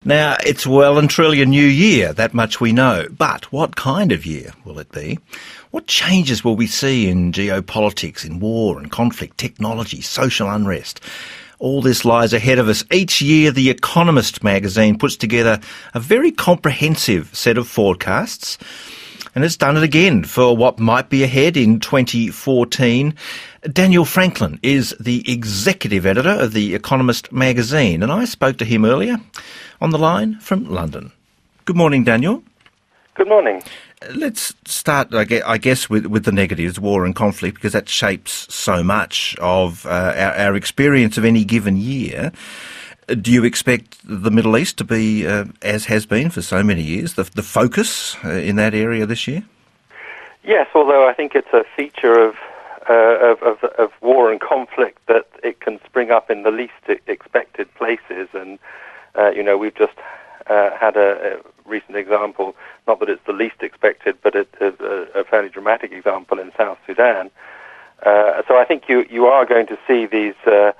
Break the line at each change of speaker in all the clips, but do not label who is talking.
Now, it's well and truly a new year, that much we know. But what kind of year will it be? What changes will we see in geopolitics, in war and conflict, technology, social unrest? All this lies ahead of us. Each year, The Economist magazine puts together a very comprehensive set of forecasts, and it's done it again for what might be ahead in 2014. Daniel Franklin is the executive editor of The Economist magazine, and I spoke to him earlier on the line from London. Good morning, Daniel.
Good morning.
Let's start, I guess, with the negatives, war and conflict, because that shapes so much of our experience of any given year. Do you expect the Middle East to be, as has been for so many years, the focus in that area this year?
Yes, although I think it's a feature of war and conflict that it can spring up in the least expected places. And, we've just had a recent example, not that it's the least expected, but it's a fairly dramatic example in South Sudan. So I think you are going to see these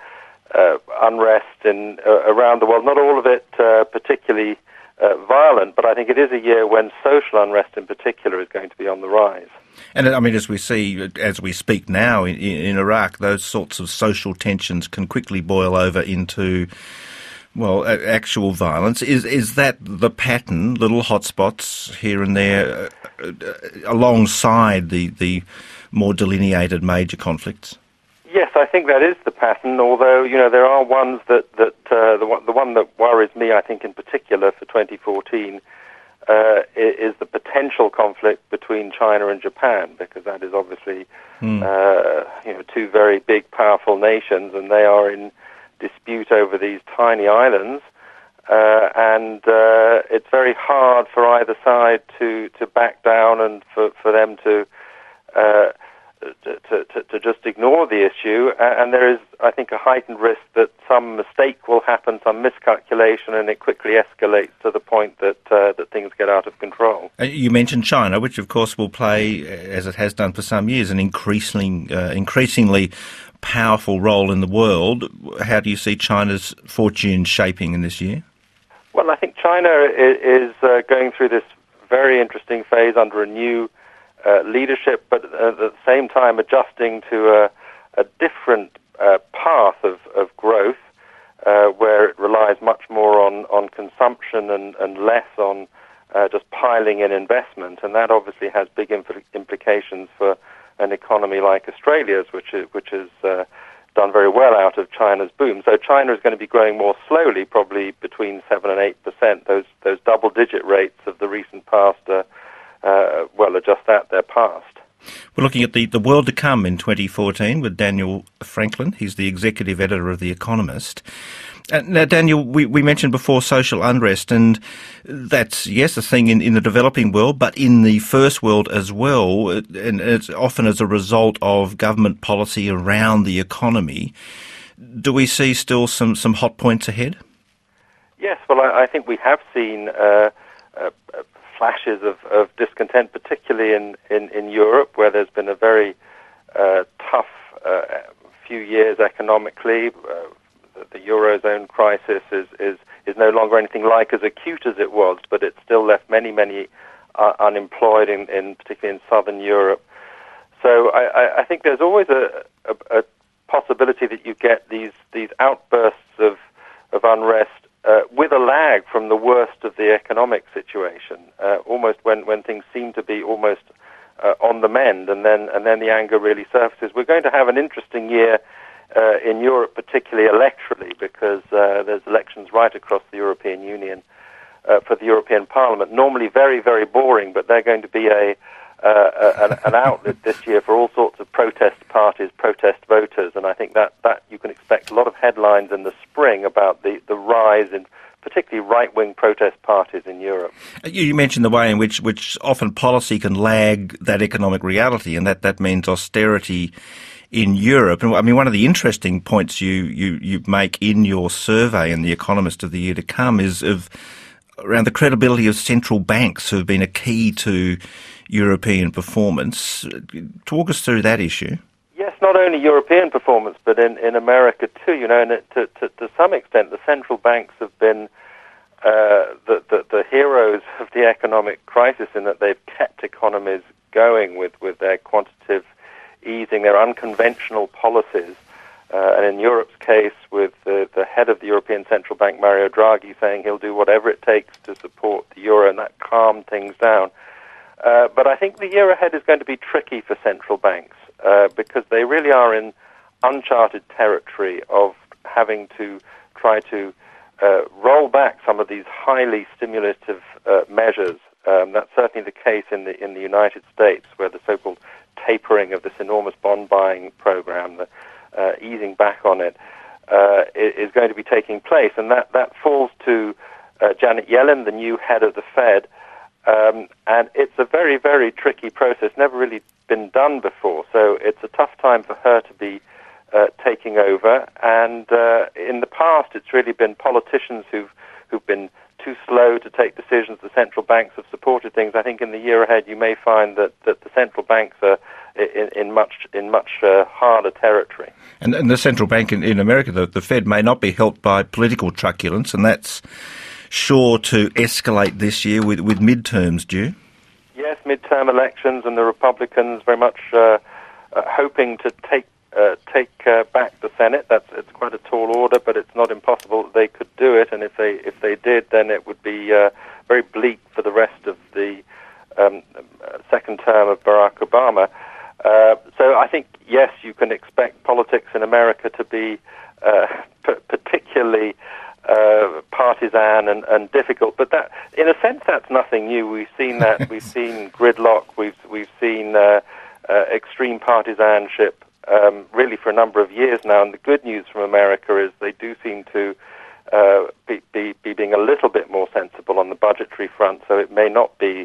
unrest around the world, not all of it particularly violent, but I think it is a year when social unrest in particular is going to be on the rise.
And I mean, as we speak now in Iraq, those sorts of social tensions can quickly boil over into, well, actual violence. Is that the pattern, little hotspots here and there, alongside the more delineated major conflicts? Yes,
I think that is the pattern, although, there are ones that the one that worries me, I think, in particular for 2014, is the potential conflict between China and Japan, because that is obviously, two very big, powerful nations, and they are in dispute over these tiny islands, and it's very hard for either side to back down and for them to just ignore the issue, and there is, I think, a heightened risk that some mistake will happen, some miscalculation, and it quickly escalates to the point that things get out of control.
You mentioned China, which of course will play, as it has done for some years, an increasingly powerful role in the world. How do you see China's fortune shaping in this year?
Well, I think China is going through this very interesting phase under a new leadership, but at the same time adjusting to a different path of growth, where it relies much more on consumption and less on just piling in investment, and that obviously has big implications for an economy like Australia's, which has done very well out of China's boom. So China is going to be growing more slowly, probably between 7% and 8%. Those double-digit rates of the recent past are just that, they're past.
We're looking at the world to come in 2014 with Daniel Franklin. He's the executive editor of The Economist. Now, Daniel, we mentioned before social unrest, and that's, yes, a thing in the developing world, but in the first world as well, and it's often as a result of government policy around the economy. Do we see still some hot points ahead?
Yes, well, I think we have seen flashes of discontent, particularly in Europe, where there's been a very tough few years economically. The Eurozone crisis is no longer anything like as acute as it was, but it still left many unemployed, particularly in southern Europe. So I think there's always a possibility that you get these outbursts of unrest with a lag from the worst of the economic situation, almost when things seem to be almost on the mend, and then the anger really surfaces. We're going to have an interesting year in Europe, particularly electorally, because there's elections right across the European Union for the European Parliament. Normally very, very boring, but they're going to be an outlet this year for all sorts of protest parties, protest voters, and I think that you can expect a lot of headlines in the spring about the rise in particularly right-wing protest parties in Europe.
You mentioned the way in which often policy can lag that economic reality, and that means austerity in Europe. And I mean, one of the interesting points you make in your survey in The Economist of the year to come is around the credibility of central banks, who have been a key to European performance. Talk us through that issue.
Yes, not only European performance, but in America too. And to some extent, the central banks have been the heroes of the economic crisis in that they've kept economies going with their quantitative easing, their unconventional policies. And in Europe's case, with the head of the European Central Bank, Mario Draghi, saying he'll do whatever it takes to support the euro, and that calmed things down. But I think the year ahead is going to be tricky for central banks because they really are in uncharted territory of having to try to roll back some of these highly stimulative measures. That's certainly the case in the United States, where the so-called tapering of this enormous bond buying program, the easing back on it, is going to be taking place, and that falls to Janet Yellen, the new head of the Fed. And it's a very, very tricky process, never really been done before, so it's a tough time for her to be taking over. And in the past, it's really been politicians who've been too slow to take decisions. The central banks have supported things. I think in the year ahead, you may find that the central banks are in much harder territory.
And the central bank in America, the Fed, may not be helped by political truculence, and that's sure to escalate this year with midterms due. Yes,
midterm elections, and the Republicans very much hoping to take back the Senate. It's quite a tall order, but it's not impossible that they could do it. And if they did, then it would be very bleak for the rest of the second term of Barack Obama. So I think, yes, you can expect politics in America to be particularly partisan and difficult, but that, in a sense, that's nothing new. We've seen that. We've seen gridlock. We've seen extreme partisanship really for a number of years now. And the good news from America is they do seem to be being a little bit more sensible on the budgetary front. So it may not be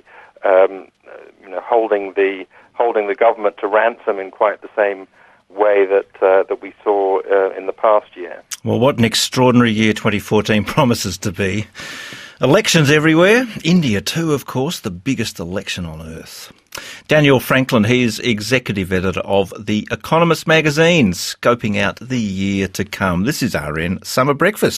holding the government to ransom in quite the same way that we saw in the past year.
Well, what an extraordinary year 2014 promises to be. Elections everywhere. India too, of course, the biggest election on earth. Daniel Franklin, he is executive editor of The Economist magazine, scoping out the year to come. This is RN Summer Breakfast.